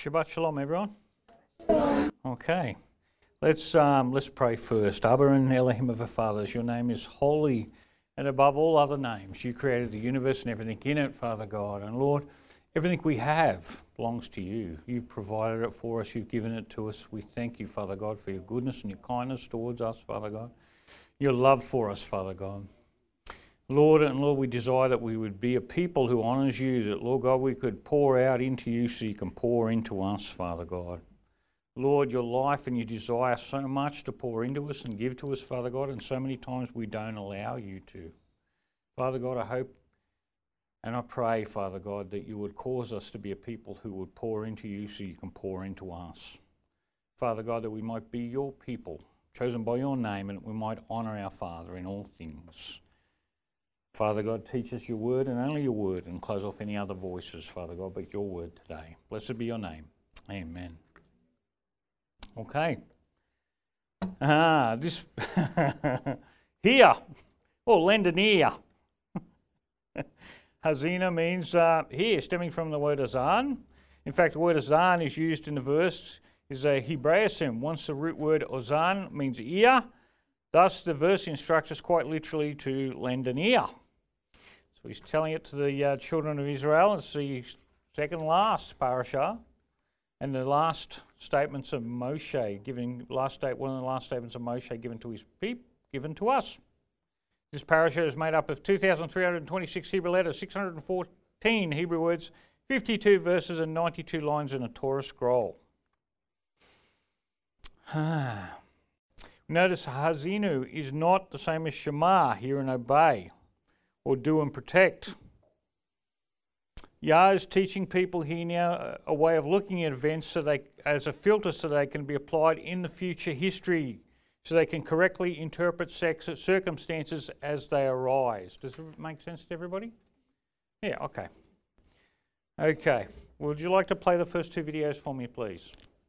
Shabbat Shalom, everyone. Okay, let's pray first. Abba and Elohim of our fathers, your name is holy and above all other names. You created the universe and everything in it, Father God. And Lord, everything we have belongs to you. You've provided it for us. You've given it to us. We thank you, Father God, for your goodness and your kindness towards us, Father God. Your love for us, Father God. Lord, we desire that we would be a people who honours you, that, Lord God, we could pour out into you so you can pour into us, Father God. Lord, your life and your desire so much to pour into us and give to us, Father God, and so many times we don't allow you to. Father God, I hope and I pray, Father God, that you would cause us to be a people who would pour into you so you can pour into us. Father God, that we might be your people, chosen by your name, and that we might honour our Father in all things. Father God, teach us your word and only your word, and close off any other voices, Father God, but your word today. Blessed be your name. Amen. Okay. This here, lend an ear. Hazina means here, stemming from the word azan. In fact, the word azan is used in the verse, is a Hebraism. Once the root word ozan means ear, thus the verse instructs us quite literally to lend an ear. So he's telling it to the children of Israel. It's the second last parasha, and the last statements of Moshe, one of the last statements of Moshe given to his people, given to us. This parasha is made up of 2,326 Hebrew letters, 614 Hebrew words, 52 verses, and 92 lines in a Torah scroll. Notice Hazinu is not the same as Shema, hear and obey, or do and protect. Yah is teaching people here now a way of looking at events as a filter so they can be applied in the future history, so they can correctly interpret circumstances as they arise. Does it make sense to everybody? Yeah, okay. Okay, would you like to play the first two videos for me, please?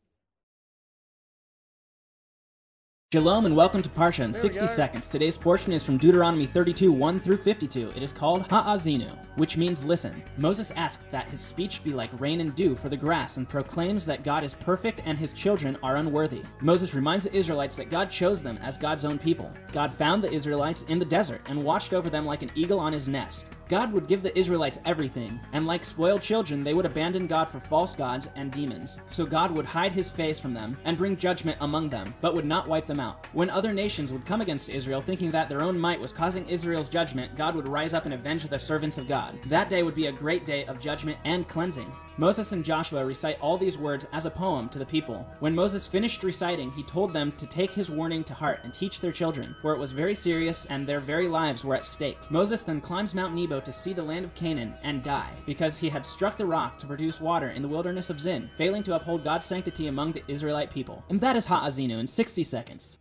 Shalom and welcome to Parsha in 60 seconds. Today's portion is from Deuteronomy 32, 1 through 52. It is called Ha'azinu, which means listen. Moses asked that his speech be like rain and dew for the grass and proclaims that God is perfect and his children are unworthy. Moses reminds the Israelites that God chose them as God's own people. God found the Israelites in the desert and watched over them like an eagle on his nest. God would give the Israelites everything, and like spoiled children, they would abandon God for false gods and demons. So God would hide his face from them and bring judgment among them, but would not wipe them out. When other nations would come against Israel, thinking that their own might was causing Israel's judgment, God would rise up and avenge the servants of God. That day would be a great day of judgment and cleansing. Moses and Joshua recite all these words as a poem to the people. When Moses finished reciting, he told them to take his warning to heart and teach their children, for it was very serious and their very lives were at stake. Moses then climbs Mount Nebo to see the land of Canaan and die, because he had struck the rock to produce water in the wilderness of Zin, failing to uphold God's sanctity among the Israelite people. And that is Ha'azinu in 60 seconds.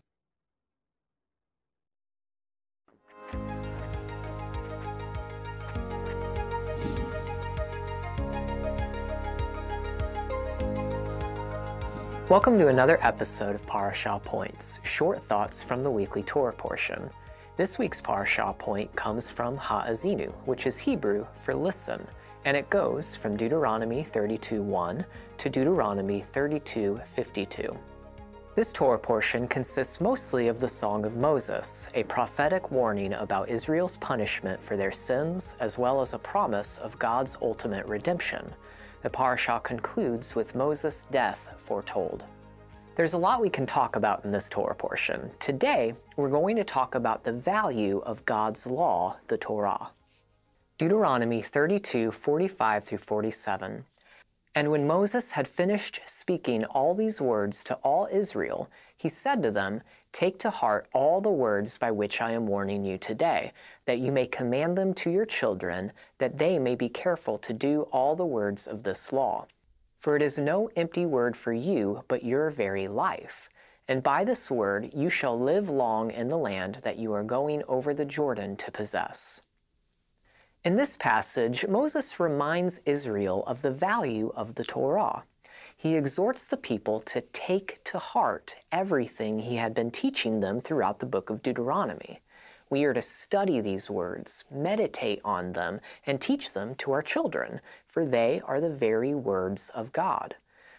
Welcome to another episode of Parashah Points, short thoughts from the weekly Torah portion. This week's Parashah point comes from Ha'azinu, which is Hebrew for listen, and it goes from Deuteronomy 32:1 to Deuteronomy 32:52. This Torah portion consists mostly of the Song of Moses, a prophetic warning about Israel's punishment for their sins, as well as a promise of God's ultimate redemption. The parashah concludes with Moses' death foretold. There's a lot we can talk about in this Torah portion. Today, we're going to talk about the value of God's law, the Torah. Deuteronomy 32:45 through 47. And when Moses had finished speaking all these words to all Israel, he said to them, "Take to heart all the words by which I am warning you today, that you may command them to your children, that they may be careful to do all the words of this law. For it is no empty word for you, but your very life. And by this word you shall live long in the land that you are going over the Jordan to possess." In this passage, Moses reminds Israel of the value of the Torah. He exhorts the people to take to heart everything he had been teaching them throughout the book of Deuteronomy. We are to study these words, meditate on them, and teach them to our children, for they are the very words of God.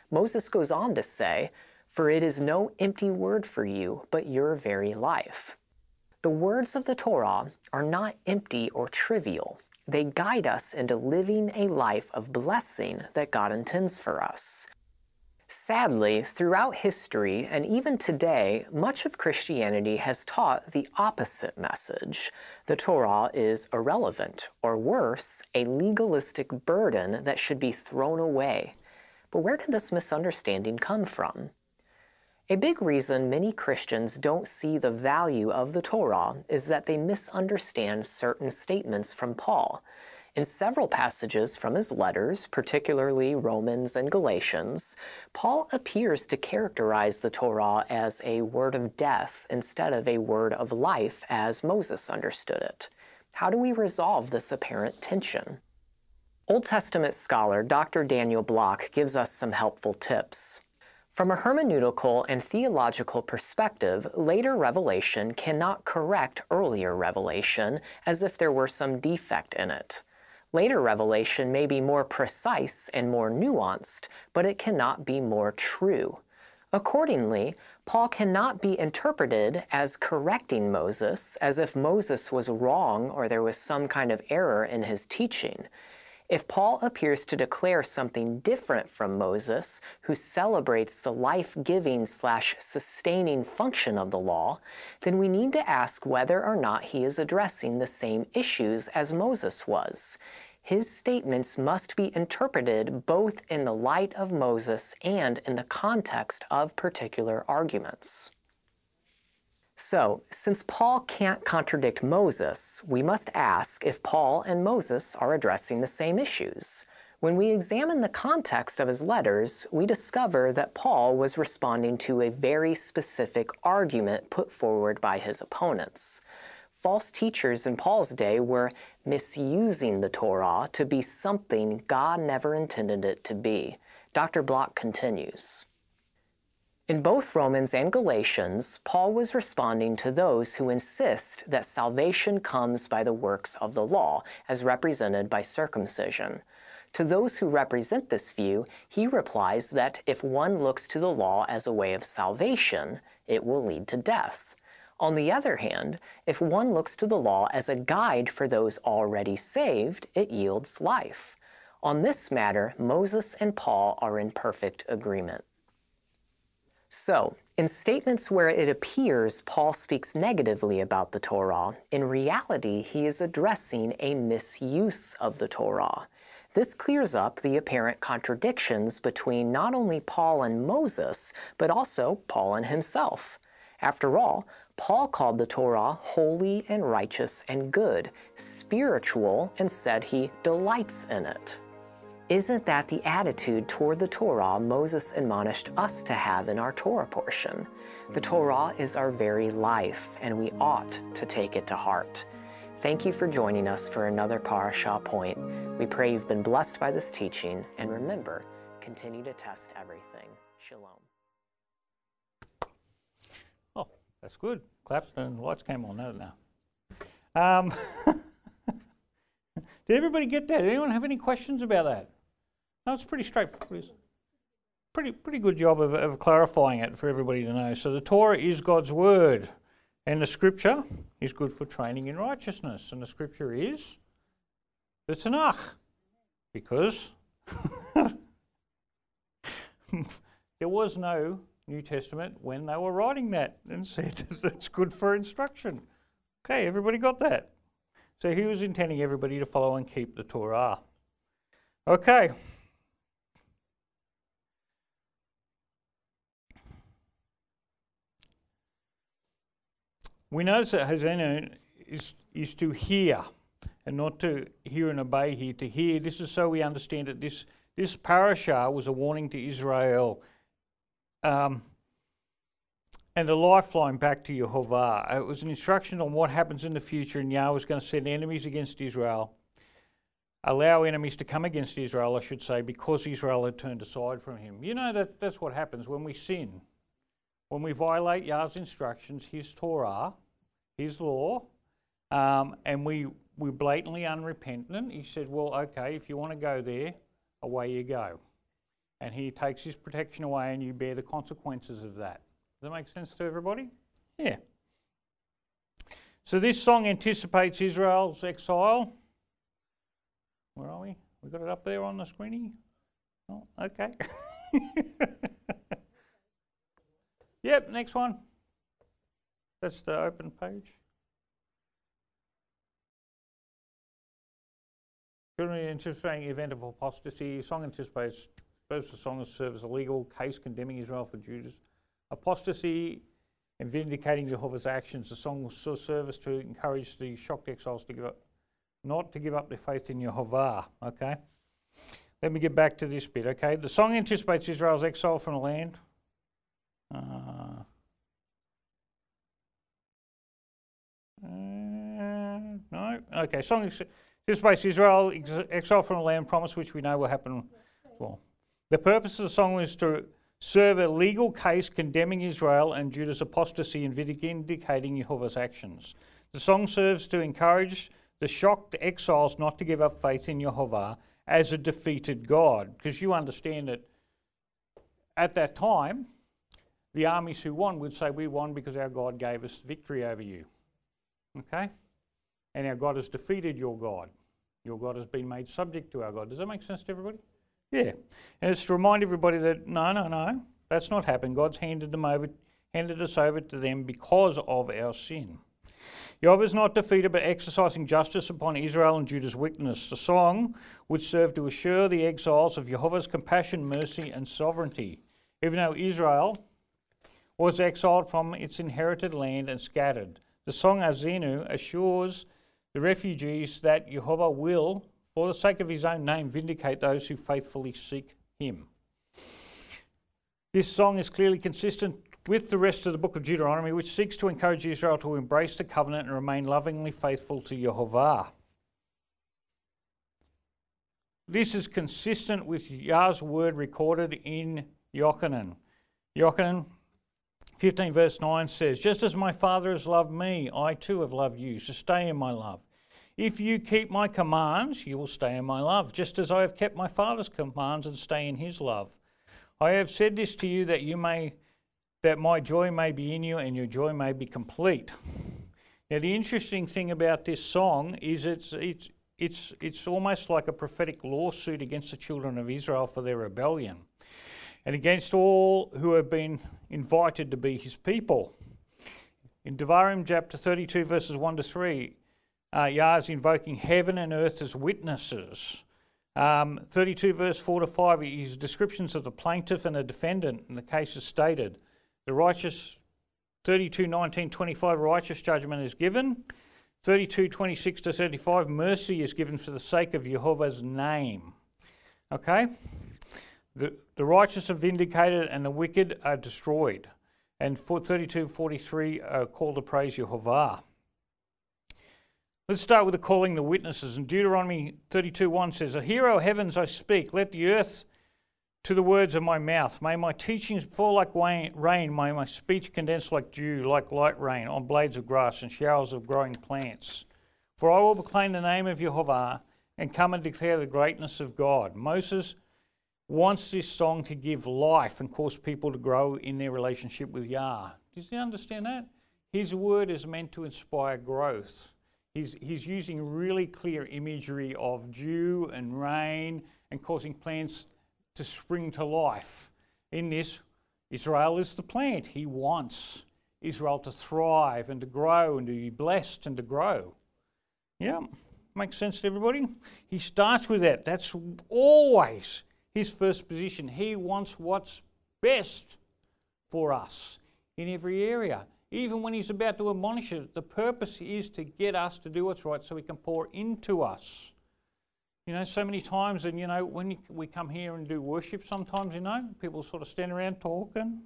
Moses goes on to say, "For it is no empty word for you, but your very life." The words of the Torah are not empty or trivial. They guide us into living a life of blessing that God intends for us. Sadly, throughout history and even today, much of Christianity has taught the opposite message. The Torah is irrelevant, or worse, a legalistic burden that should be thrown away. But where did this misunderstanding come from? A big reason many Christians don't see the value of the Torah is that they misunderstand certain statements from Paul. In several passages from his letters, particularly Romans and Galatians, Paul appears to characterize the Torah as a word of death instead of a word of life as Moses understood it. How do we resolve this apparent tension? Old Testament scholar Dr. Daniel Block gives us some helpful tips. From a hermeneutical and theological perspective, later revelation cannot correct earlier revelation as if there were some defect in it. Later revelation may be more precise and more nuanced, but it cannot be more true. Accordingly, Paul cannot be interpreted as correcting Moses, as if Moses was wrong or there was some kind of error in his teaching. If Paul appears to declare something different from Moses, who celebrates the life-giving/sustaining function of the law, then we need to ask whether or not he is addressing the same issues as Moses was. His statements must be interpreted both in the light of Moses and in the context of particular arguments. So, since Paul can't contradict Moses, we must ask if Paul and Moses are addressing the same issues. When we examine the context of his letters, we discover that Paul was responding to a very specific argument put forward by his opponents. False teachers in Paul's day were misusing the Torah to be something God never intended it to be. Dr. Block continues. In both Romans and Galatians, Paul was responding to those who insist that salvation comes by the works of the law, as represented by circumcision. To those who represent this view, he replies that if one looks to the law as a way of salvation, it will lead to death. On the other hand, if one looks to the law as a guide for those already saved, it yields life. On this matter, Moses and Paul are in perfect agreement. So, in statements where it appears Paul speaks negatively about the Torah, in reality he is addressing a misuse of the Torah. This clears up the apparent contradictions between not only Paul and Moses, but also Paul and himself. After all, Paul called the Torah holy and righteous and good, spiritual, and said he delights in it. Isn't that the attitude toward the Torah Moses admonished us to have in our Torah portion? The Torah is our very life, and we ought to take it to heart. Thank you for joining us for another Parashah Point. We pray you've been blessed by this teaching, and remember, continue to test everything. Shalom. Oh, that's good. Clap and lights came on. No. Did everybody get that? Did anyone have any questions about that? No, it's pretty straightforward. Pretty good job of clarifying it for everybody to know. So the Torah is God's word, and the Scripture is good for training in righteousness. And the Scripture is the Tanakh, because there was no New Testament when they were writing that, and said it's good for instruction. Okay, everybody got that? So he was intending everybody to follow and keep the Torah. Okay. We notice that Haazinu is to hear, and not to hear and obey here, to hear. This is so we understand that this parashah was a warning to Israel and a lifeline back to Yehovah. It was an instruction on what happens in the future, and Yahweh was going to send enemies against Israel, allow enemies to come against Israel, I should say, because Israel had turned aside from him. You know that's what happens when we sin. When we violate Yah's instructions, his Torah, his law, and we're blatantly unrepentant, he said, well, okay, if you want to go there, away you go. and he takes his protection away and you bear the consequences of that. Does that make sense to everybody? Yeah. So this song anticipates Israel's exile. Where are we? We got it up there on the screeny? Oh, okay. Yep, next one. That's the open page. Currently anticipating the event of apostasy. Song anticipates both the song serves a legal case condemning Israel for Judah's apostasy and vindicating Jehovah's actions. The song will serve us to encourage the shocked exiles to give up, not to give up their faith in Jehovah. Okay. Let me get back to this bit. Okay. The song anticipates Israel's exile from the land. No. Okay. Song anticipates Israel exile from the land promise, which we know will happen. Well, the purpose of the song is to serve a legal case condemning Israel and Judah's apostasy and vindicating Jehovah's actions. The song serves to encourage the shocked exiles not to give up faith in Jehovah as a defeated God, because you understand that at that time, the armies who won would say, we won because our God gave us victory over you. Okay? And our God has defeated your God. Your God has been made subject to our God. Does that make sense to everybody? Yeah. And it's to remind everybody that no, that's not happened. God's handed us over to them because of our sin. Jehovah is not defeated but exercising justice upon Israel and Judah's wickedness. The song would serve to assure the exiles of Jehovah's compassion, mercy and sovereignty. Even though Israel was exiled from its inherited land and scattered, the song Azinu assures the refugees that Jehovah will, for the sake of his own name, vindicate those who faithfully seek him. This song is clearly consistent with the rest of the book of Deuteronomy, which seeks to encourage Israel to embrace the covenant and remain lovingly faithful to Jehovah. This is consistent with Yah's word recorded in Yochanan. Yochanan 15 verse 9 says, just as my Father has loved me, I too have loved you, so stay in my love. If you keep my commands, you will stay in my love, just as I have kept my Father's commands and stay in his love. I have said this to you that my joy may be in you and your joy may be complete. Now the interesting thing about this song is it's almost like a prophetic lawsuit against the children of Israel for their rebellion and against all who have been invited to be his people. In Devarim chapter 32 verses 1 to 3, Yah is invoking heaven and earth as witnesses. 32 verse 4 to 5 is descriptions of the plaintiff and the defendant, and the case is stated. The righteous, 32:19-25, righteous judgment is given. 32:26 to 35, mercy is given for the sake of Jehovah's name. Okay? The righteous are vindicated and the wicked are destroyed. And 32:43 are called to praise Jehovah. Let's start with the calling the witnesses. And Deuteronomy 32:1 says, hear, O heavens, I speak. Let the earth to the words of my mouth. May my teachings fall like rain. May my speech condense like dew, like light rain on blades of grass and showers of growing plants. For I will proclaim the name of Jehovah and come and declare the greatness of God. Moses wants this song to give life and cause people to grow in their relationship with Yah. Does you understand that? His word is meant to inspire growth. He's using really clear imagery of dew and rain and causing plants to spring to life. In this, Israel is the plant. He wants Israel to thrive and to grow and to be blessed and to grow. Yeah, makes sense to everybody? He starts with that. That's always his first position. He wants what's best for us in every area. Even when he's about to admonish us, the purpose is to get us to do what's right so he can pour into us. You know, so many times, and you know, when we come here and do worship sometimes, you know, people sort of stand around talking.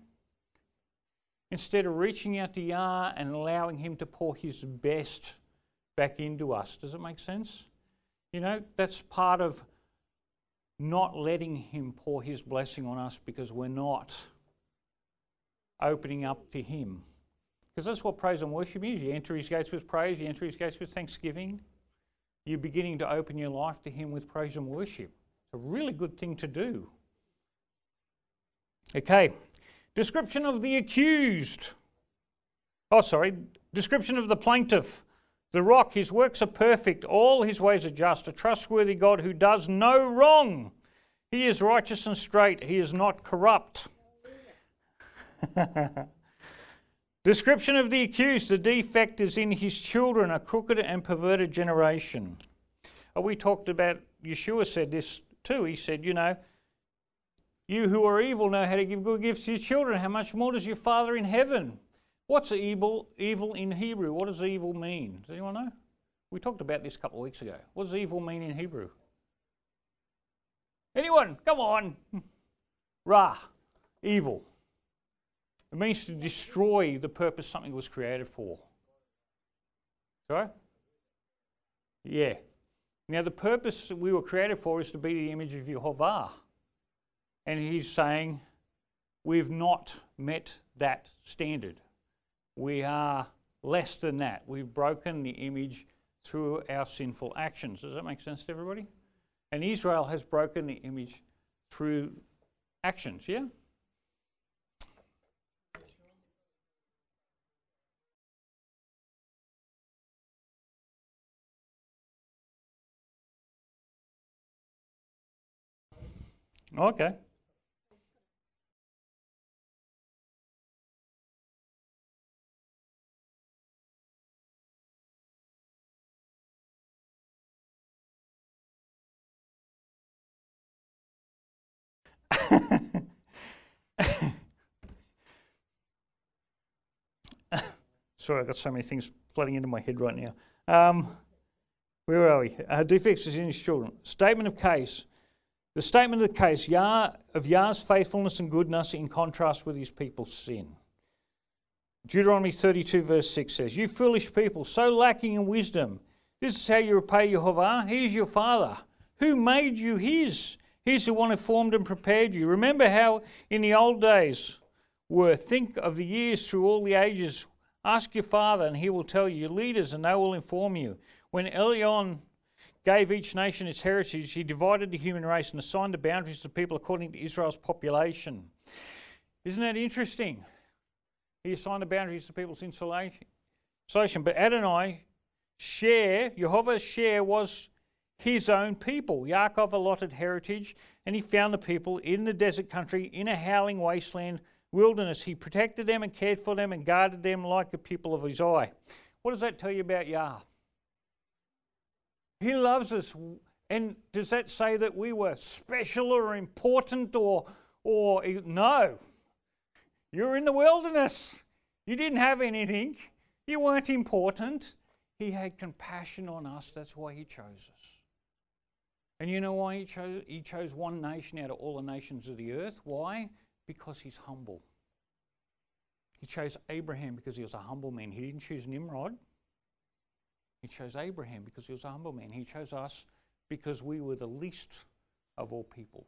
Instead of reaching out to Yah and allowing him to pour his best back into us. Does it make sense? You know, that's part of not letting him pour his blessing on us because we're not opening up to him. Because that's what praise and worship is. You enter his gates with praise, you enter his gates with thanksgiving. You're beginning to open your life to him with praise and worship. It's a really good thing to do. Okay. Description of the accused. Description of the plaintiff. The rock, his works are perfect, all his ways are just, a trustworthy God who does no wrong. He is righteous and straight, he is not corrupt. Description of the accused, the defect is in his children, a crooked and perverted generation. We talked about, Yeshua said this too, he said, you who are evil know how to give good gifts to your children, how much more does your Father in heaven? What's evil in Hebrew? What does evil mean? Does anyone know? We talked about this a couple of weeks ago. What does evil mean in Hebrew? Anyone? Come on. Ra, evil. It means to destroy the purpose something was created for. Sorry? Yeah. Now the purpose we were created for is to be the image of Yehovah. And he's saying we've not met that standard. We are less than that. We've broken the image through our sinful actions. Does that make sense to everybody? And Israel has broken the image through actions, yeah? Okay. Sorry, I've got so many things flooding into my head right now. Where are we? Defects is in his children. Statement of case. The statement of the case, of Yah's faithfulness and goodness in contrast with his people's sin. Deuteronomy 32 verse 6 says, you foolish people, so lacking in wisdom, this is how you repay Yehovah. He is your Father. Who made you his? He's the one who formed and prepared you. Remember how in the old days were. Think of the years through all the ages. Ask your father and he will tell you. Your leaders and they will inform you. When Elion gave each nation its heritage, he divided the human race and assigned the boundaries to people according to Israel's population. Isn't that interesting? He assigned the boundaries to people's insulation. But Adonai, Jehovah's share was his own people. Yaakov allotted heritage, and he found the people in the desert country, in a howling wasteland wilderness. He protected them and cared for them and guarded them like the pupil of his eye. What does that tell you about Yah? He loves us. And does that say that we were special or important or no? You're in the wilderness. You didn't have anything. You weren't important. He had compassion on us. That's why he chose us. And you know why he chose one nation out of all the nations of the earth? Why? Because he's humble. He chose Abraham because he was a humble man. He didn't choose Nimrod. He chose Abraham because he was a humble man. He chose us because we were the least of all peoples.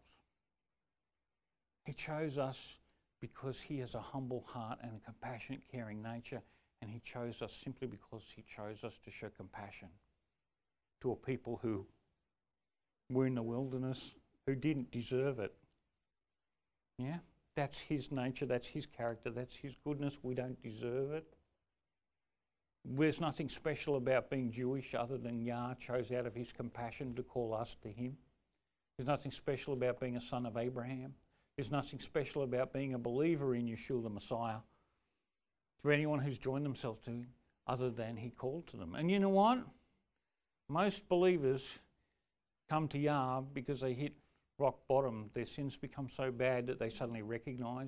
He chose us because he has a humble heart and a compassionate, caring nature. And he chose us simply because he chose us to show compassion to a people who were in the wilderness, who didn't deserve it. Yeah? That's his nature, that's his character, that's his goodness. We don't deserve it. There's nothing special about being Jewish other than Yah chose out of his compassion to call us to him. There's nothing special about being a son of Abraham. There's nothing special about being a believer in Yeshua the Messiah for anyone who's joined themselves to him other than he called to them. And you know what? Most believers come to Yah because they hit rock bottom. Their sins become so bad that they suddenly recognize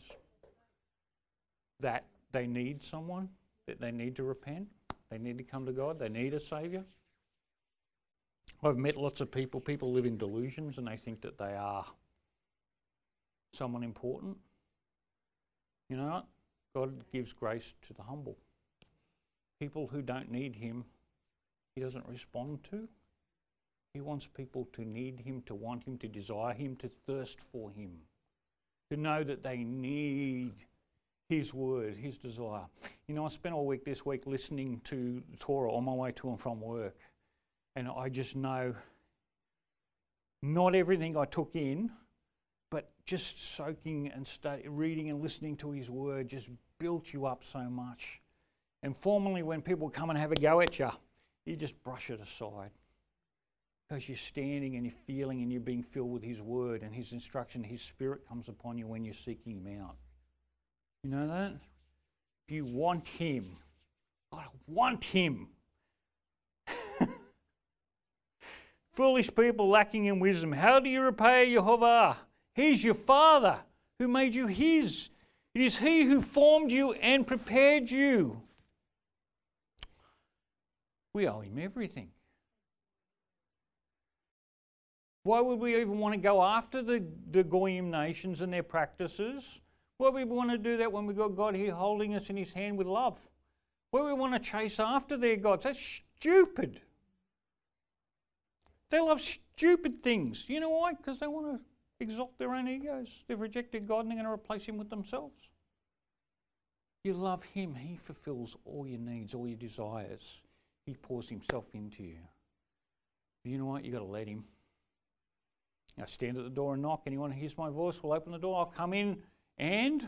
that they need someone, that they need to repent, they need to come to God, they need a saviour. I've met lots of people live in delusions and they think that they are someone important. You know what? God gives grace to the humble. People who don't need him, he doesn't respond to. He wants people to need him, to want him, to desire him, to thirst for him, to know that they need his word, his desire. You know, I spent all week this week listening to Torah on my way to and from work. And I just know not everything I took in, but just soaking and reading and listening to his word just built you up so much. And formerly when people come and have a go at you, you just brush it aside. Because you're standing and you're feeling and you're being filled with his word and his instruction. His spirit comes upon you when you're seeking him out. You know that? If you want him, I want him. Foolish people lacking in wisdom, how do you repay Jehovah? He's your Father who made you his. It is he who formed you and prepared you. We owe him everything. Why would we even want to go after the Goyim nations and their practices? Why would we want to do that when we've got God here holding us in his hand with love? Why would we want to chase after their gods? That's stupid. They love stupid things. You know why? Because they want to exalt their own egos. They've rejected God and they're going to replace him with themselves. You love him. He fulfills all your needs, all your desires. He pours himself into you. But you know what? You've got to let him. I stand at the door and knock. Anyone who hears my voice will open the door. I'll come in and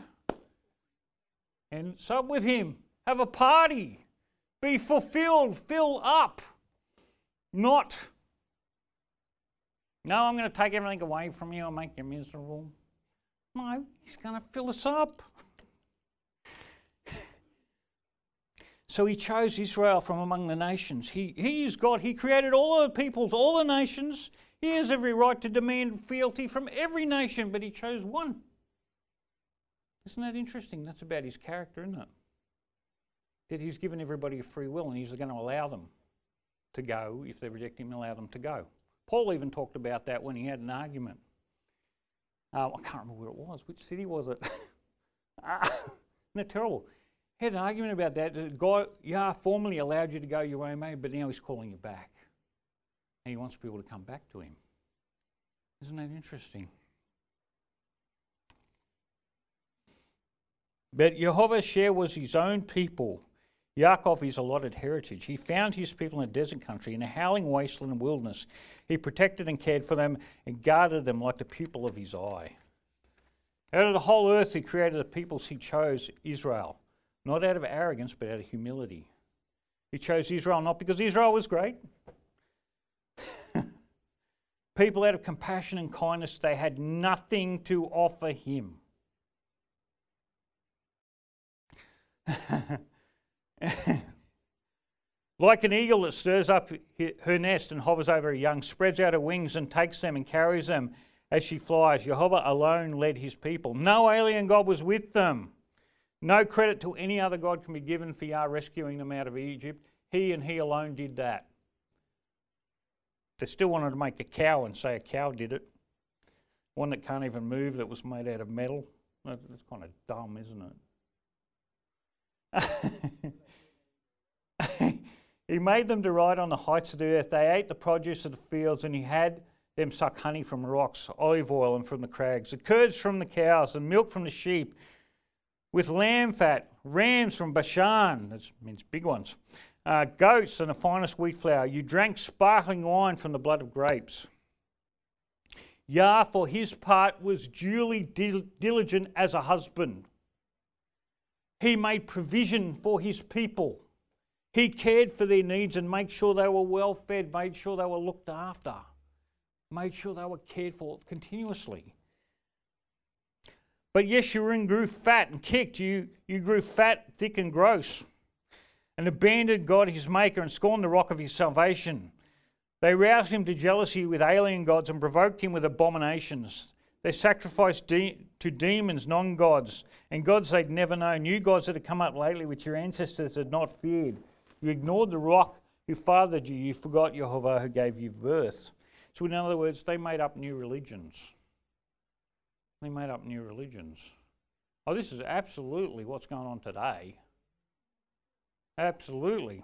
sup with him. Have a party. Be fulfilled. Fill up. Not, no, I'm going to take everything away from you and make you miserable. No, he's going to fill us up. So he chose Israel from among the nations. He is God. He created all the peoples, all the nations. He has every right to demand fealty from every nation, but he chose one. Isn't that interesting? That's about his character, isn't it? That he's given everybody a free will and he's going to allow them to go. If they reject him, allow them to go. Paul even talked about that when he had an argument. I can't remember where it was. Which city was it? Isn't that terrible? He had an argument about that. God, formerly allowed you to go your own way, but now he's calling you back. And he wants people to come back to him. Isn't that interesting? But Jehovah's share was his own people. Yaakov his allotted heritage. He found his people in a desert country, in a howling wasteland and wilderness. He protected and cared for them and guarded them like the pupil of his eye. Out of the whole earth he created the peoples he chose, Israel. Not out of arrogance, but out of humility. He chose Israel not because Israel was great. People out of compassion and kindness, they had nothing to offer him. Like an eagle that stirs up her nest and hovers over her young, spreads out her wings and takes them and carries them as she flies. Jehovah alone led his people. No alien god was with them. No credit to any other god can be given for Yah rescuing them out of Egypt. He and he alone did that. They still wanted to make a cow and say a cow did it. One that can't even move, that was made out of metal. That's kind of dumb, isn't it? He made them to ride on the heights of the earth. They ate the produce of the fields, and he had them suck honey from rocks, olive oil and from the crags, the curds from the cows, and milk from the sheep, with lamb fat, rams from Bashan, that means big ones, goats and the finest wheat flour. You drank sparkling wine from the blood of grapes. Yah, for his part, was duly diligent as a husband. He made provision for his people. He cared for their needs and made sure they were well fed, made sure they were looked after, made sure they were cared for continuously. But Yeshurun grew fat and kicked. You grew fat, thick and gross, and abandoned God his maker and scorned the rock of his salvation. They roused him to jealousy with alien gods and provoked him with abominations. They sacrificed to demons, non-gods, and gods they'd never known, new gods that had come up lately which your ancestors had not feared. You ignored the rock who fathered you. You forgot Jehovah who gave you birth. So in other words, they made up new religions. They made up new religions. Oh, this is absolutely what's going on today. Absolutely.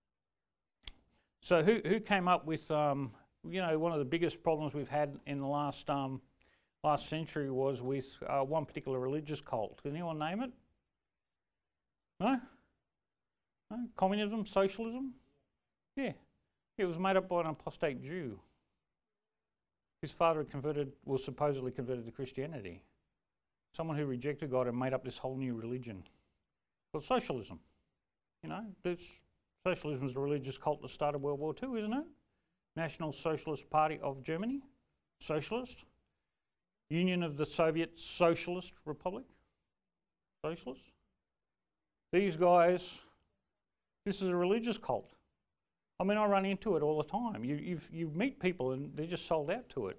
So who came up with, one of the biggest problems we've had in the last century was with one particular religious cult. Can anyone name it? No? No? Communism? Socialism? Yeah. It was made up by an apostate Jew. His father was supposedly converted to Christianity. Someone who rejected God and made up this whole new religion called socialism. You know, socialism is a religious cult that started World War II, isn't it? National Socialist Party of Germany, socialist. Union of the Soviet Socialist Republic, socialist. These guys, this is a religious cult. I mean, I run into it all the time. You meet people and they're just sold out to it.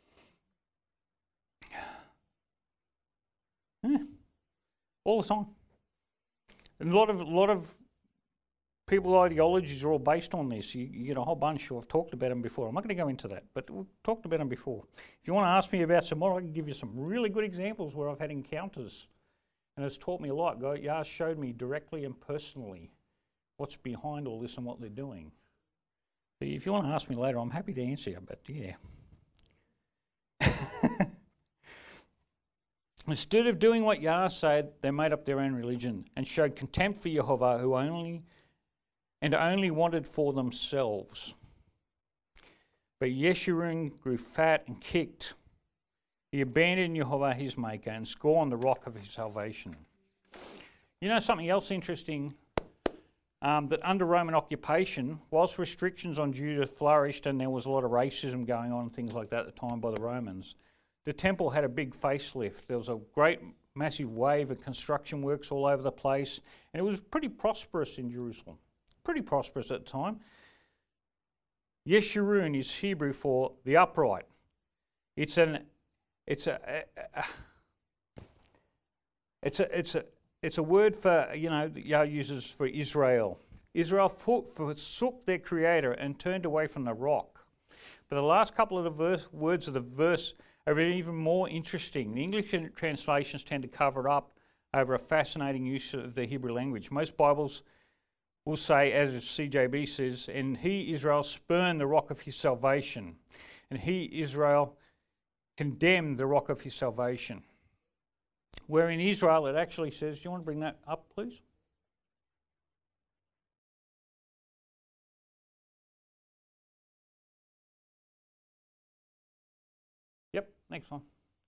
Yeah. All the time. And a lot of people's ideologies are all based on this. You get a whole bunch. I've talked about them before. I'm not going to go into that, but we've talked about them before. If you want to ask me about some more, I can give you some really good examples where I've had encounters, and it's taught me a lot. God showed me directly and personally what's behind all this and what they're doing. But if you want to ask me later, I'm happy to answer you, but yeah. Instead of doing what Yah said, they made up their own religion and showed contempt for Jehovah, who only wanted for themselves. But Yeshurun grew fat and kicked. He abandoned Jehovah his maker and scorned the rock of his salvation. You know something else interesting? That under Roman occupation, whilst restrictions on Judah flourished and there was a lot of racism going on and things like that at the time by the Romans, the temple had a big facelift. There was a great massive wave of construction works all over the place, and it was pretty prosperous in Jerusalem. Pretty prosperous at the time. Yeshurun is Hebrew for the upright. It's a word for, Yah uses for Israel. Israel forsook their creator and turned away from the rock. But the last couple of the words of the verse are even more interesting. The English translations tend to cover it up over a fascinating use of the Hebrew language. Most Bibles will say, as CJB says, and he, Israel, spurned the rock of his salvation. And he, Israel, condemned the rock of his salvation. Where in Israel it actually says, do you want to bring that up, please? Yep, next one.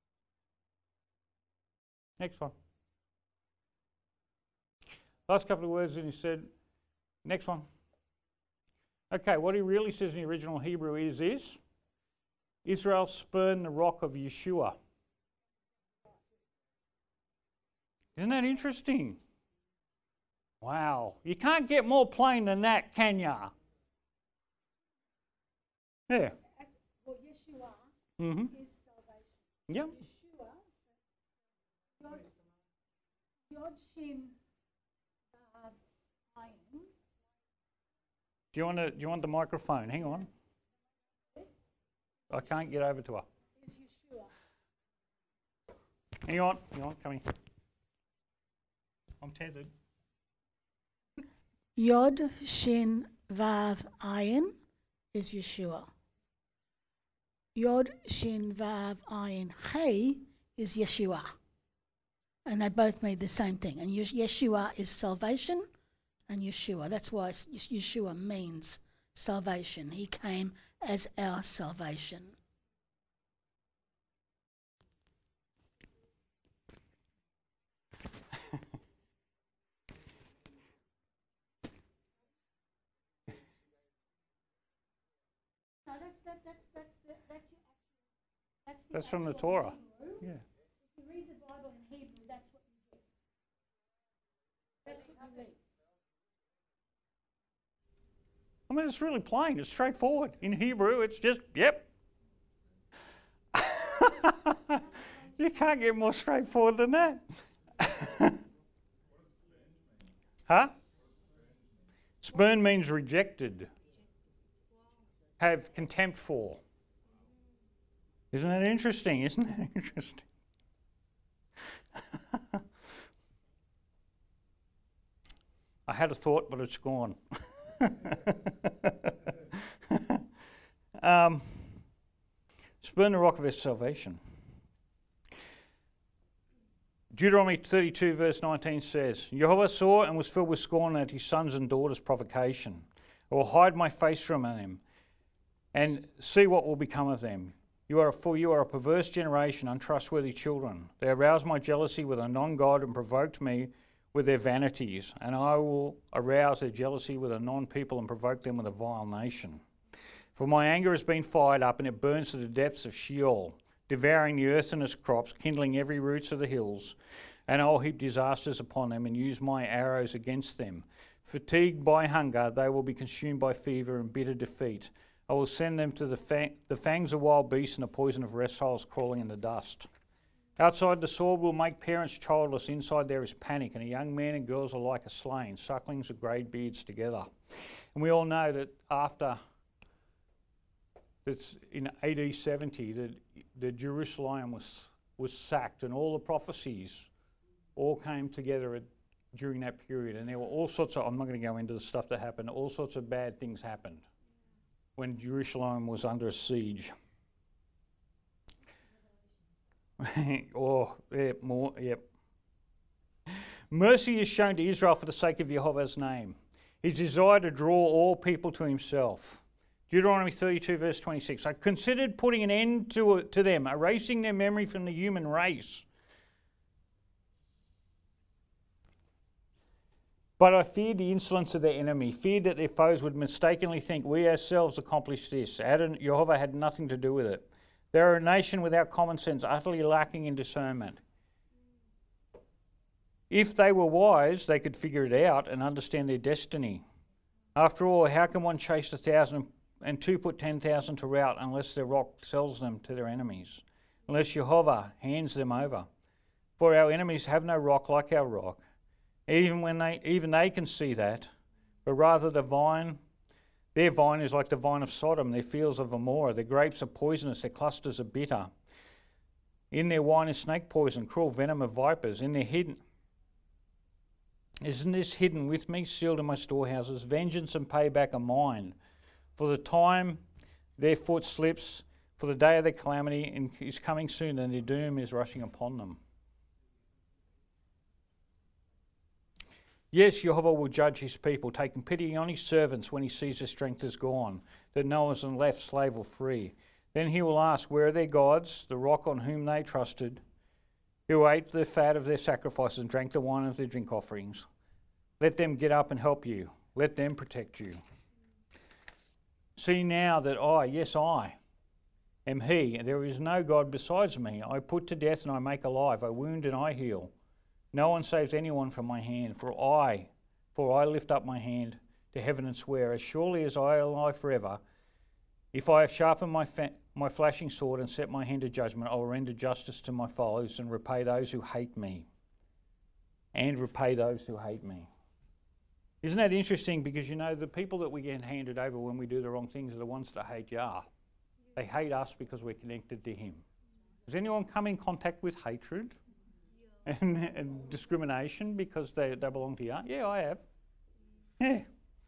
Next one. Last couple of words, and he said, next one. Okay, what he really says in the original Hebrew is Israel spurned the rock of Yeshua. Isn't that interesting? Wow. You can't get more plain than that, can ya? Yeah. Well, Yeshua is salvation. Yep. Yeshua, Yod Shin Ayin. Do you want the microphone? Hang on. I can't get over to her. Is Yeshua. Hang on, come here. I'm tethered. Yod Shin Vav Ayin is Yeshua. Yod Shin Vav Ayin Hey is Yeshua. And they both mean the same thing. And Yeshua is salvation and Yeshua. That's why Yeshua means salvation. He came as our salvation. That's from the Torah. Hebrew. Yeah. If you read the Bible in Hebrew, that's what you get. That's what you read. I mean, it's really plain. It's straightforward. In Hebrew, it's just, yep. You can't get more straightforward than that. Huh? Spurn means rejected. Have contempt for. Isn't that interesting? Isn't that interesting? I had a thought, but it's gone. Spurn the rock of his salvation. Deuteronomy 32 verse 19 says, Jehovah saw and was filled with scorn at his sons and daughters' provocation. I will hide my face from them and see what will become of them. For you are a perverse generation, untrustworthy children. They aroused my jealousy with a non-God and provoked me with their vanities, and I will arouse their jealousy with a non-people and provoke them with a vile nation. For my anger has been fired up, and it burns to the depths of Sheol, devouring the earth and its crops, kindling every roots of the hills, and I will heap disasters upon them and use my arrows against them. Fatigued by hunger, they will be consumed by fever and bitter defeat. I will send them to the fangs of wild beasts and the poison of reptiles crawling in the dust. Outside the sword will make parents childless, inside there is panic, and a young man and girls alike are slain, sucklings with grey beards together. And we all know that after, that's in AD 70, that Jerusalem was sacked, and all the prophecies all came together during that period, and there were all sorts of, I'm not going to go into the stuff that happened, all sorts of bad things happened when Jerusalem was under siege. Mercy is shown to Israel for the sake of Jehovah's name. His desire to draw all people to himself. Deuteronomy 32 verse 26. I considered putting an end to them, erasing their memory from the human race. But I feared the insolence of their enemy, feared that their foes would mistakenly think we ourselves accomplished this. Jehovah had nothing to do with it. They are a nation without common sense, utterly lacking in discernment. If they were wise, they could figure it out and understand their destiny. After all, how can one chase 1,000 and two put 10,000 to rout unless their rock sells them to their enemies, unless Jehovah hands them over? For our enemies have no rock like our rock. Even they can see that, but rather their vine is like the vine of Sodom, their fields of Gomorrah. Their grapes are poisonous, their clusters are bitter. In their wine is snake poison, cruel venom of vipers. Isn't this hidden with me, sealed in my storehouses? Vengeance and payback are mine. For the time their foot slips, for the day of their calamity is coming soon, and their doom is rushing upon them. Yes, Jehovah will judge his people, taking pity on his servants when he sees their strength is gone, that no one is left slave or free. Then he will ask, where are their gods, the rock on whom they trusted, who ate the fat of their sacrifices and drank the wine of their drink offerings? Let them get up and help you. Let them protect you. See now that I am he, and there is no God besides me. I put to death and I make alive. I wound and I heal. No one saves anyone from my hand, for I lift up my hand to heaven and swear, as surely as I am alive forever, if I have sharpened my flashing sword and set my hand to judgment, I will render justice to my foes and repay those who hate me. Isn't that interesting? Because you know, the people that we get handed over when we do the wrong things are the ones that hate Yah. They hate us because we're connected to him. Has anyone come in contact with hatred? And discrimination because they belong to Yah? Yeah, I have. Yeah.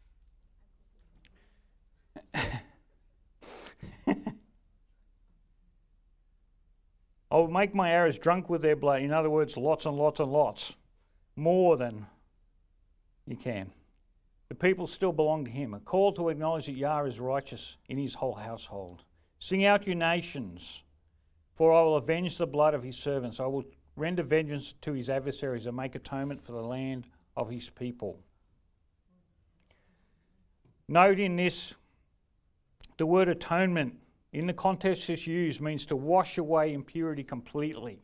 I will make my arrows drunk with their blood. In other words, lots and lots and lots. More than you can. The people still belong to him. A call to acknowledge that Yah is righteous in his whole household. Sing out, you nations, for I will avenge the blood of his servants. I will render vengeance to his adversaries and make atonement for the land of his people. Note in this, the word atonement, in the context it's used, means to wash away impurity completely.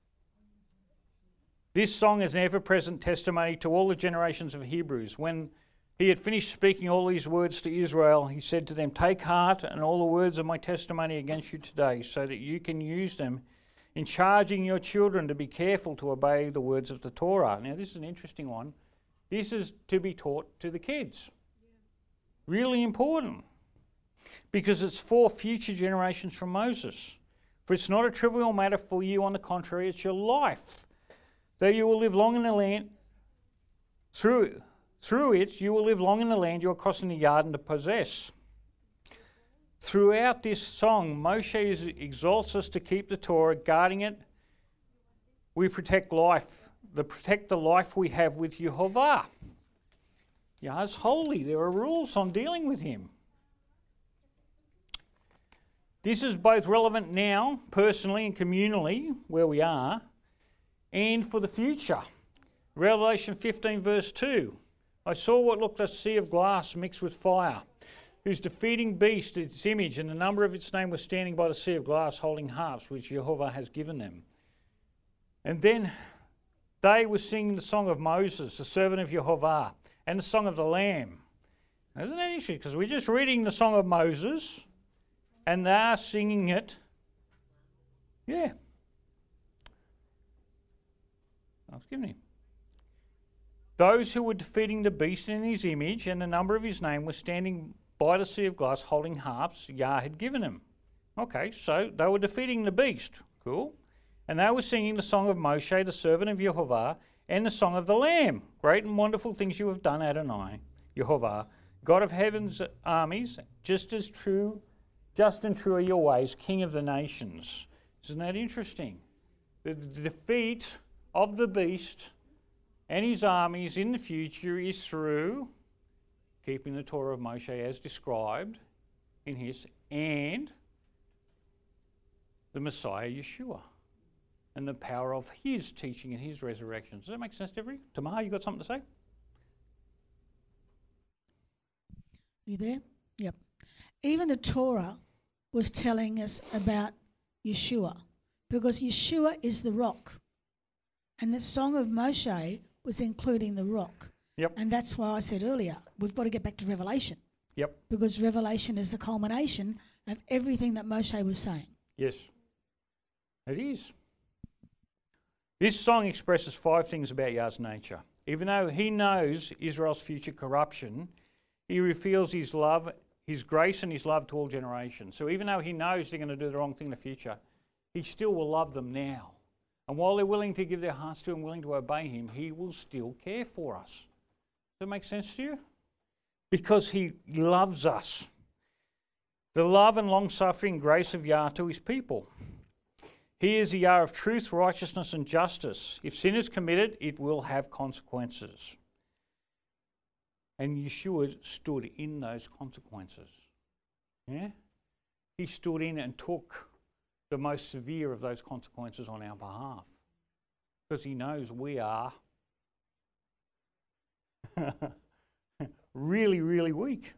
This song is an ever-present testimony to all the generations of Hebrews. When he had finished speaking all these words to Israel, he said to them, take heart in all the words of my testimony against you today, so that you can use them in charging your children to be careful to obey the words of the Torah. Now, this is an interesting one. This is to be taught to the kids. Really important. Because it's for future generations from Moses. For it's not a trivial matter for you, on the contrary, it's your life. Though you will live long in the land, through it you will live long in the land you are crossing the Yarden to possess. Throughout this song, Moshe exalts us to keep the Torah, guarding it. We protect life, protect the life we have with Jehovah. Yah is holy. There are rules on dealing with him. This is both relevant now, personally and communally, where we are, and for the future. Revelation 15 verse 2. I saw what looked like a sea of glass mixed with fire, whose defeating beast, its image, and the number of its name was standing by the sea of glass holding harps, which Jehovah has given them. And then they were singing the song of Moses, the servant of Jehovah, and the song of the Lamb. Now, isn't that interesting? Because we're just reading the song of Moses, and they are singing it. Yeah. I was giving him. Those who were defeating the beast in his image and the number of his name were standing by the sea of glass holding harps Yah had given them. Okay, so they were defeating the beast. Cool. And they were singing the song of Moshe, the servant of Jehovah, and the song of the Lamb. Great and wonderful things you have done, Adonai, Jehovah, God of heaven's armies, just and true are your ways, King of the nations. Isn't that interesting? The defeat of the beast and his armies in the future is through keeping the Torah of Moshe as described in his, and the Messiah Yeshua, and the power of his teaching and his resurrection. Does that make sense to everybody? Tamar, you got something to say? You there? Yep. Even the Torah was telling us about Yeshua, because Yeshua is the rock. And the song of Moshe was including the rock. Yep. And that's why I said earlier, we've got to get back to Revelation. Yep. Because Revelation is the culmination of everything that Moshe was saying. Yes, it is. This song expresses 5 things about Yah's nature. Even though he knows Israel's future corruption, he reveals his love, his grace and his love to all generations. So even though he knows they're going to do the wrong thing in the future, he still will love them now. And while they're willing to give their hearts to him, willing to obey him, he will still care for us. Does that make sense to you? Because he loves us. The love and long-suffering grace of Yah to his people. He is the Yah of truth, righteousness and justice. If sin is committed, it will have consequences. And Yeshua stood in those consequences. Yeah? He stood in and took the most severe of those consequences on our behalf. Because he knows we are really, really weak.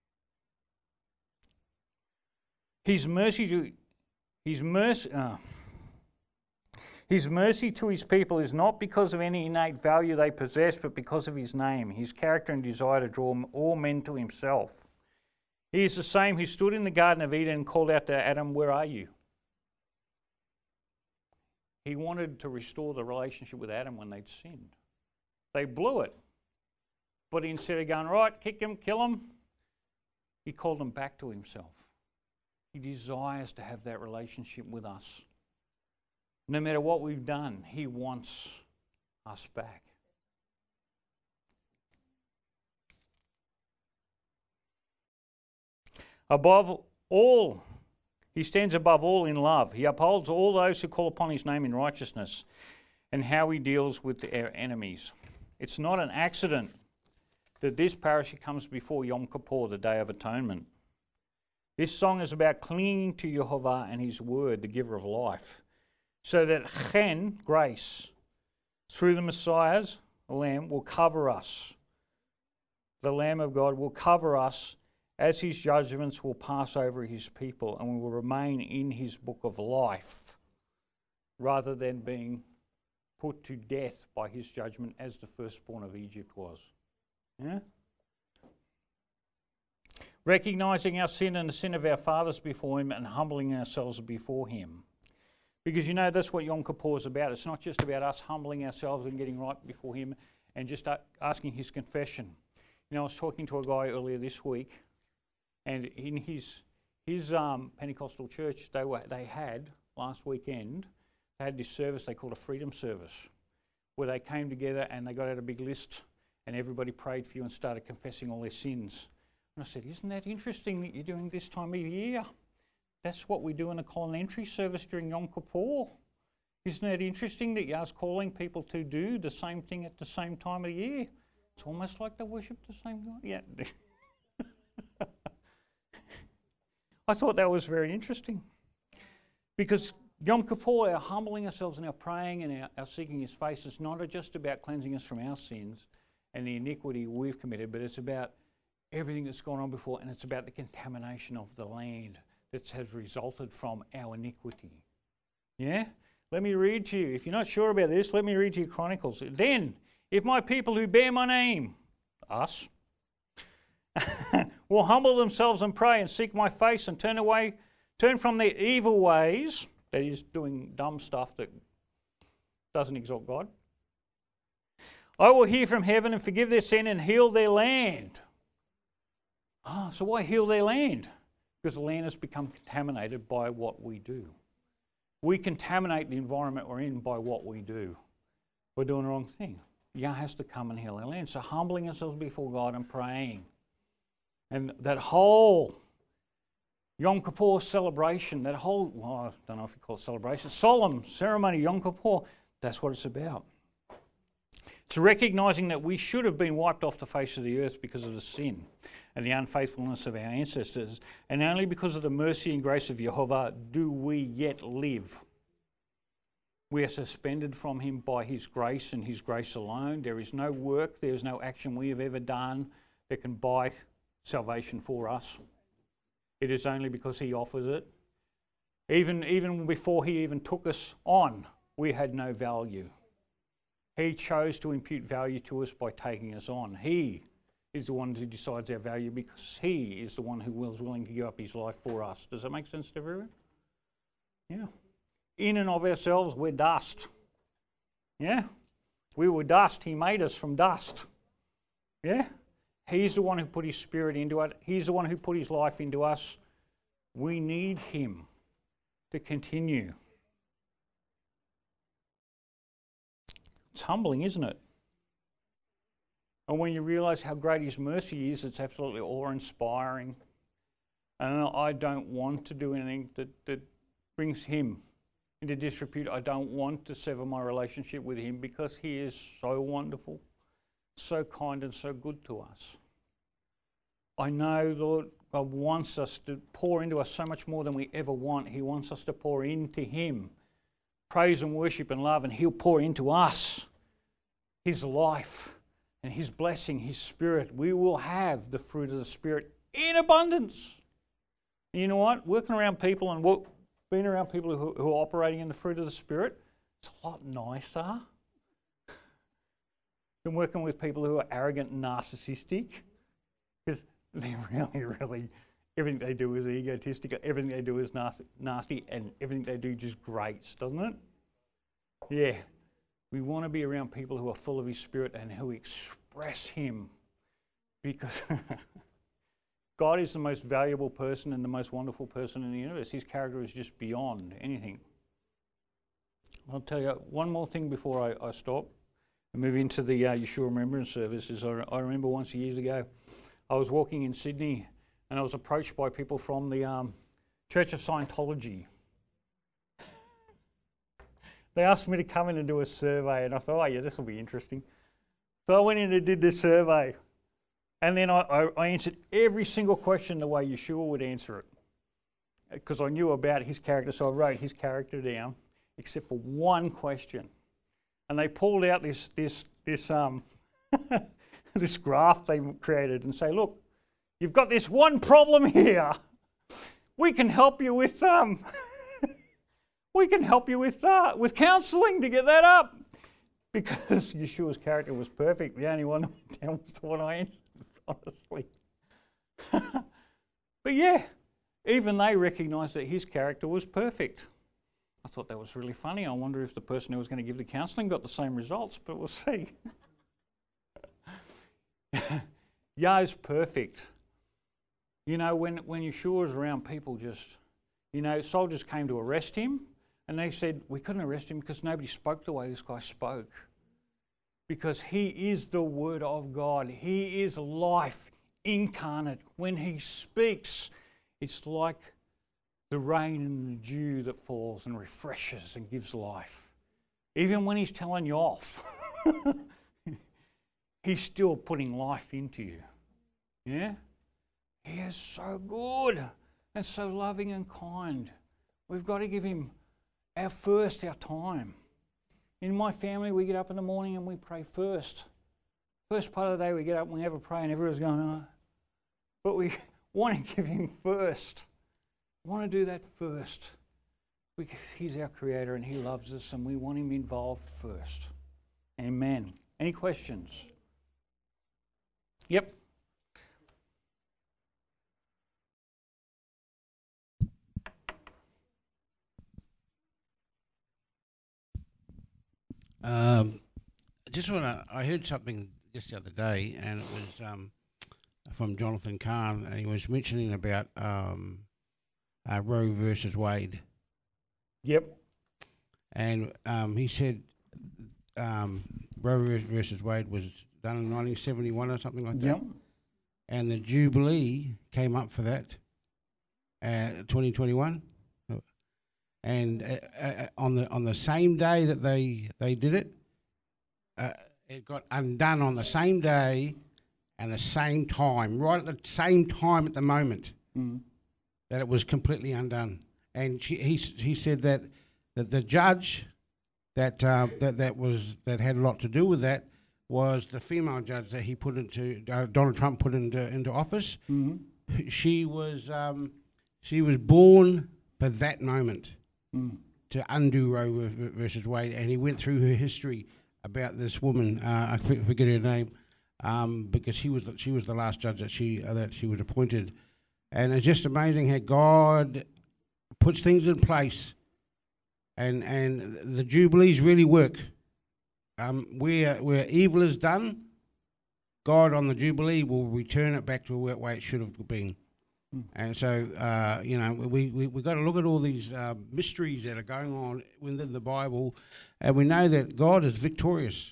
His mercy to his people is not because of any innate value they possess, but because of his name, his character and desire to draw all men to himself. He is the same who stood in the Garden of Eden and called out to Adam, "Where are you?" He wanted to restore the relationship with Adam when they'd sinned. They blew it. But instead of going, right, kick him, kill him, he called them back to himself. He desires to have that relationship with us. No matter what we've done, he wants us back. Above all, he stands above all in love. He upholds all those who call upon his name in righteousness, and how he deals with their enemies. It's not an accident that this parasha comes before Yom Kippur, the Day of Atonement. This song is about clinging to Jehovah and his word, the giver of life, so that chen, grace, through the Messiah's Lamb will cover us. The Lamb of God will cover us as his judgments will pass over his people, and we will remain in his book of life rather than being put to death by his judgment as the firstborn of Egypt was. Yeah? Recognising our sin and the sin of our fathers before him and humbling ourselves before him. Because you know that's what Yom Kippur is about. It's not just about us humbling ourselves and getting right before him and just asking his confession. You know, I was talking to a guy earlier this week, and in his Pentecostal church, they had last weekend, they had this service they called a freedom service, where they came together and they got out a big list and everybody prayed for you and started confessing all their sins. And I said, isn't that interesting that you're doing this time of year? That's what we do in a common entry service during Yom Kippur. Isn't that interesting that Yah's calling people to do the same thing at the same time of the year? It's almost like they worship the same God. Yeah. I thought that was very interesting. Because Yom Kippur, our humbling ourselves and our praying and our seeking His face is not just about cleansing us from our sins and the iniquity we've committed, but it's about everything that's gone on before, and it's about the contamination of the land that has resulted from our iniquity. Yeah? Let me read to you. If you're not sure about this, let me read to you Chronicles. Then, if my people who bear my name, us, will humble themselves and pray and seek my face and turn from their evil ways, that is, doing dumb stuff that doesn't exalt God, I will hear from heaven and forgive their sin and heal their land. So why heal their land? Because the land has become contaminated by what we do. We contaminate the environment we're in by what we do. We're doing the wrong thing. Yah has to come and heal our land. So humbling ourselves before God and praying. And that whole Yom Kippur celebration, that whole, well, I don't know if you call it celebration, solemn ceremony, Yom Kippur, that's what it's about. It's recognising that we should have been wiped off the face of the earth because of the sin and the unfaithfulness of our ancestors, and only because of the mercy and grace of Jehovah do we yet live. We are suspended from Him by His grace and His grace alone. There is no work, there is no action we have ever done that can buy salvation for us. It is only because He offers it. Even before He even took us on, we had no value. He chose to impute value to us by taking us on. He is the one who decides our value because He is the one who was willing to give up His life for us. Does that make sense to everyone? Yeah. In and of ourselves, we're dust. Yeah? We were dust. He made us from dust. Yeah? He's the one who put His Spirit into it. He's the one who put His life into us. We need Him to continue. It's humbling, isn't it? And when you realise how great His mercy is, it's absolutely awe-inspiring. And I don't want to do anything that brings Him into disrepute. I don't want to sever my relationship with Him because He is so wonderful, so kind and so good to us. I know, Lord, God wants us to pour into us so much more than we ever want. He wants us to pour into Him praise and worship and love, and He'll pour into us His life and His blessing, His Spirit. We will have the fruit of the Spirit in abundance. And you know what? Working around people and being around people who are operating in the fruit of the Spirit, it's a lot nicer than working with people who are arrogant and narcissistic, because they're really, everything they do is egotistic, everything they do is nasty, and everything they do just grates, doesn't it? Yeah. We want to be around people who are full of His Spirit and who express Him, because God is the most valuable person and the most wonderful person in the universe. His character is just beyond anything. I'll tell you one more thing before I stop and move into the Yeshua Remembrance services. I remember once years ago, I was walking in Sydney and I was approached by people from the Church of Scientology. They asked me to come in and do a survey, and I thought, oh yeah, this will be interesting. So I went in and did this survey, and then I answered every single question the way Yeshua would answer it, because I knew about his character, so I wrote his character down, except for one question. And they pulled out this this graph they created and say, look, you've got this one problem here. We can help you with with counselling to get that up. Because Yeshua's character was perfect. The only one that went down was the one I answered, honestly. But yeah, even they recognised that his character was perfect. I thought that was really funny. I wonder if the person who was going to give the counselling got the same results, but we'll see. Yah is perfect. You know, when Yeshua was around, people just, you know, soldiers came to arrest him, and they said, we couldn't arrest him because nobody spoke the way this guy spoke. Because he is the Word of God. He is life incarnate. When he speaks, it's like the rain and the dew that falls and refreshes and gives life. Even when he's telling you off, he's still putting life into you. Yeah? He is so good. and so loving and kind. We've got to give him our time. In my family, we get up in the morning and we pray first. First part of the day, we get up and we have a prayer and everyone's going, oh. But we want to give him first. We want to do that first. Because he's our creator and he loves us and we want him involved first. Amen. Any questions? Yep. I heard something just the other day, and it was from Jonathan Kahn, and he was mentioning about Roe versus Wade. Yep. And he said Roe versus Wade was done in 1971 or something like that. Yep. And the Jubilee came up for that, 2021. And on the same day that they did it, it got undone on the same day and the same time, right at the same time at the moment, that it was completely undone. And he said that the judge that had a lot to do with that was the female judge that he put into Donald Trump put into office. Mm-hmm. She was born for that moment. To undo Roe versus Wade, and he went through her history about this woman. I forget her name, because she was the last judge that she was appointed, and it's just amazing how God puts things in place, and the jubilees really work. Where evil is done, God on the jubilee will return it back to the way it should have been. And so, we got to look at all these mysteries that are going on within the Bible, and we know that God is victorious.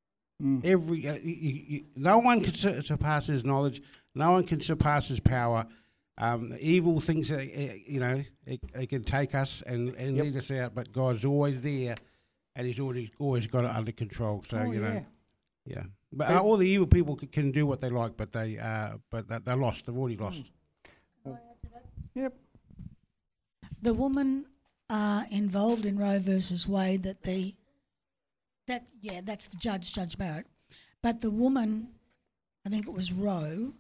No one can surpass His knowledge. No one can surpass His power. Evil thinks that it can take us and lead us out, but God's always there, and He's always got it under control. So yeah. But all the evil people can do what they like, but they're lost. They've already lost. Yep. The woman involved in Roe versus Wade, that's the Judge Barrett. But the woman, I think it was Roe,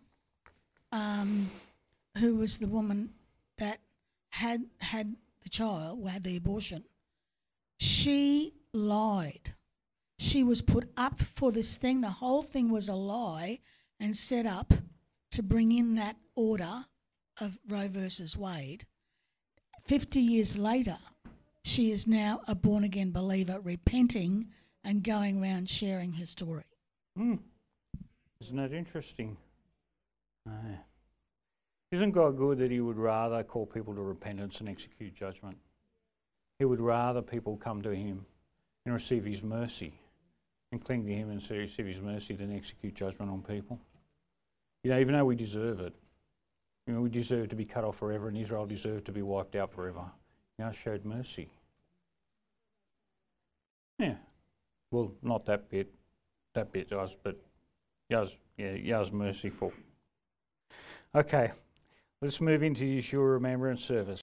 who was the woman that had the child, had the abortion, she lied. She was put up for this thing. The whole thing was a lie and set up to bring in that order of Roe versus Wade. 50 years later, she is now a born-again believer, repenting and going around sharing her story. Isn't that interesting? Isn't God good that He would rather call people to repentance and execute judgment? He would rather people come to Him and receive His mercy and cling to Him and receive His mercy than execute judgment on people. Even though we deserve it. We deserve to be cut off forever, and Israel deserved to be wiped out forever. Yah showed mercy. Yeah. Well, not that bit. That bit does, but Yah's merciful. Okay, let's move into Yeshua Remembrance Service.